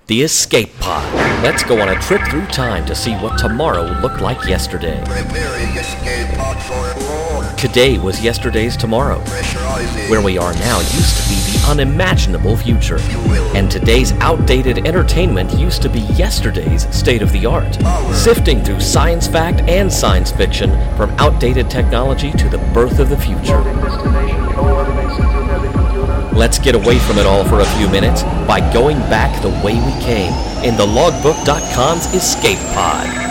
The Escape Pod. Let's go on a trip through time to see what tomorrow looked like yesterday. Preparing escape pod for war. Today was yesterday's tomorrow. Pressurizing. Where we are now used to be the unimaginable future. And today's outdated entertainment used to be yesterday's state-of-the-art. Sifting through science fact and science fiction, from outdated technology to the birth of the future. Let's get away from it all for a few minutes by going back the way we came in the Logbook.com's Escape Pod.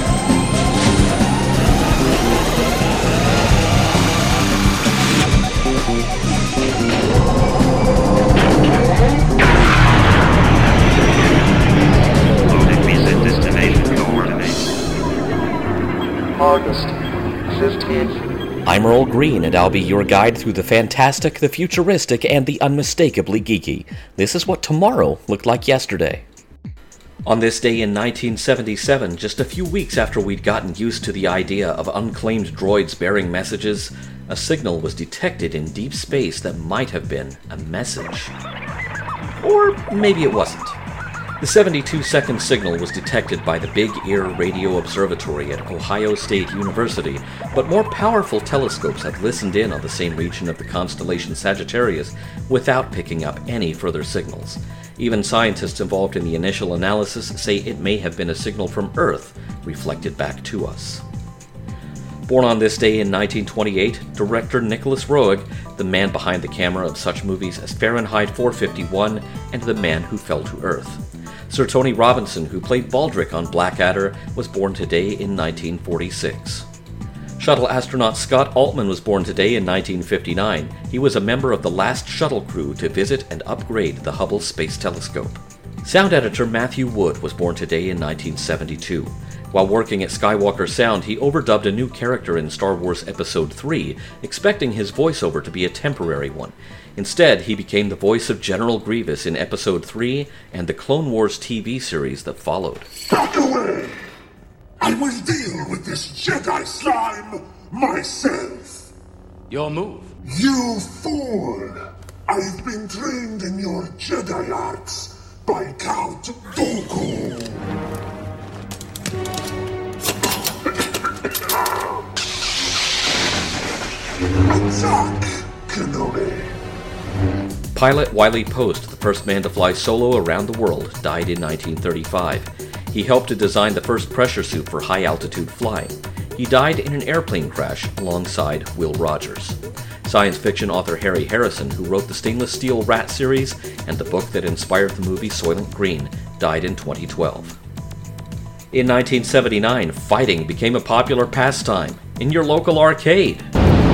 August 15th. I'm Earl Green, and I'll be your guide through the fantastic, the futuristic, and the unmistakably geeky. This is what tomorrow looked like yesterday. On this day in 1977, just a few weeks after we'd gotten used to the idea of unclaimed droids bearing messages, a signal was detected in deep space that might have been a message. Or maybe it wasn't. The 72-second signal was detected by the Big Ear Radio Observatory at Ohio State University, but more powerful telescopes have listened in on the same region of the constellation Sagittarius without picking up any further signals. Even scientists involved in the initial analysis say it may have been a signal from Earth reflected back to us. Born on this day in 1928, director Nicholas Roeg, the man behind the camera of such movies as Fahrenheit 451 and The Man Who Fell to Earth. Sir Tony Robinson, who played Baldric on Blackadder, was born today in 1946. Shuttle astronaut Scott Altman was born today in 1959. He was a member of the last shuttle crew to visit and upgrade the Hubble Space Telescope. Sound editor Matthew Wood was born today in 1972. While working at Skywalker Sound, he overdubbed a new character in Star Wars Episode 3, expecting his voiceover to be a temporary one. Instead, he became the voice of General Grievous in Episode 3 and the Clone Wars TV series that followed. Back away! I will deal with this Jedi slime myself! Your move. You fool! I've been trained in your Jedi arts by Count Dooku! Attack, Kenobi! Pilot Wiley Post, the first man to fly solo around the world, died in 1935. He helped to design the first pressure suit for high-altitude flying. He died in an airplane crash alongside Will Rogers. Science fiction author Harry Harrison, who wrote the Stainless Steel Rat series and the book that inspired the movie Soylent Green, died in 2012. In 1979, fighting became a popular pastime in your local arcade.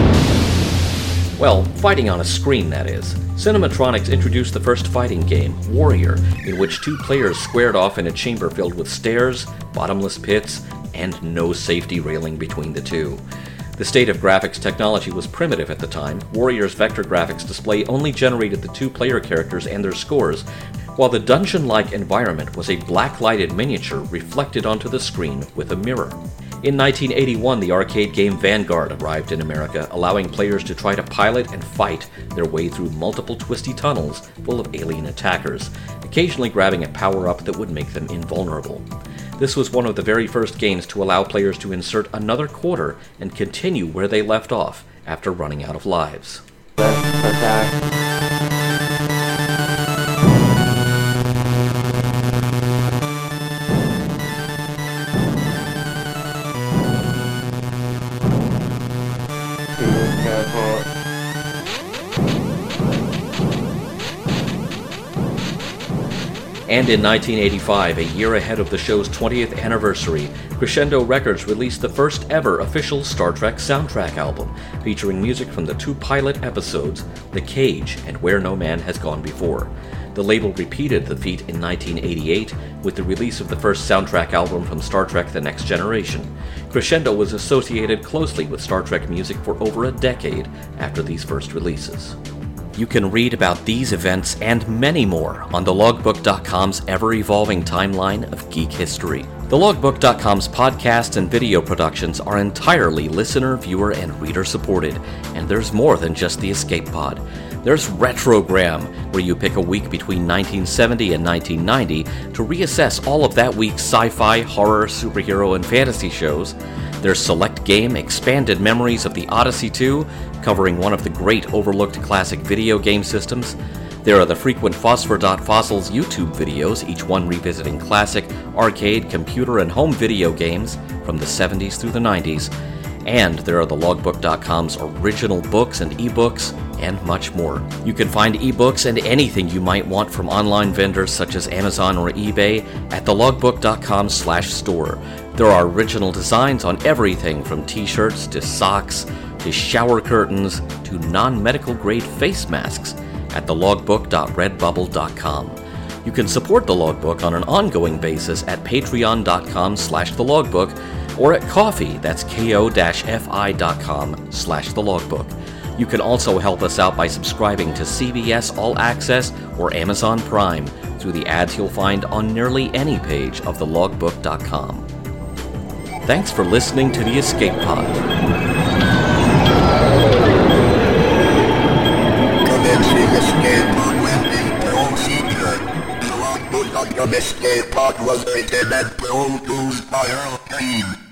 Well, fighting on a screen, that is. Cinematronics introduced the first fighting game, Warrior, in which two players squared off in a chamber filled with stairs, bottomless pits, and no safety railing between the two. The state of graphics technology was primitive at the time. Warrior's vector graphics display only generated the two-player characters and their scores, while the dungeon-like environment was a black-lighted miniature reflected onto the screen with a mirror. In 1981, the arcade game Vanguard arrived in America, allowing players to try to pilot and fight their way through multiple twisty tunnels full of alien attackers, occasionally grabbing a power-up that would make them invulnerable. This was one of the very first games to allow players to insert another quarter and continue where they left off after running out of lives. And in 1985, a year ahead of the show's 20th anniversary, Crescendo Records released the first ever official Star Trek soundtrack album, featuring music from the two pilot episodes, The Cage and Where No Man Has Gone Before. The label repeated the feat in 1988 with the release of the first soundtrack album from Star Trek The Next Generation. Crescendo was associated closely with Star Trek music for over a decade after these first releases. You can read about these events and many more on the Logbook.com's ever-evolving timeline of geek history. The Logbook.com's podcasts and video productions are entirely listener, viewer, and reader-supported, and there's more than just the Escape Pod. There's Retrogram, where you pick a week between 1970 and 1990 to reassess all of that week's sci-fi, horror, superhero, and fantasy shows. There's Select Game, Expanded Memories of the Odyssey 2, covering one of the great overlooked classic video game systems. There are the frequent Phosphor.Fossils YouTube videos, each one revisiting classic, arcade, computer, and home video games from the 70s through the 90s. And there are the Logbook.com's original books and ebooks, and much more. You can find ebooks and anything you might want from online vendors such as Amazon or eBay at thelogbook.com/store. There are original designs on everything from t-shirts to socks to shower curtains to non-medical grade face masks at thelogbook.redbubble.com. You can support The Logbook on an ongoing basis at patreon.com/thelogbook or at Ko-fi, that's ko-fi.com/thelogbook. You can also help us out by subscribing to CBS All Access or Amazon Prime through the ads you'll find on nearly any page of thelogbook.com. Thanks for listening to The Escape Pod. Commencing escape pod landing procedure. The Logbook.com escape pod was written and produced by Earl Green.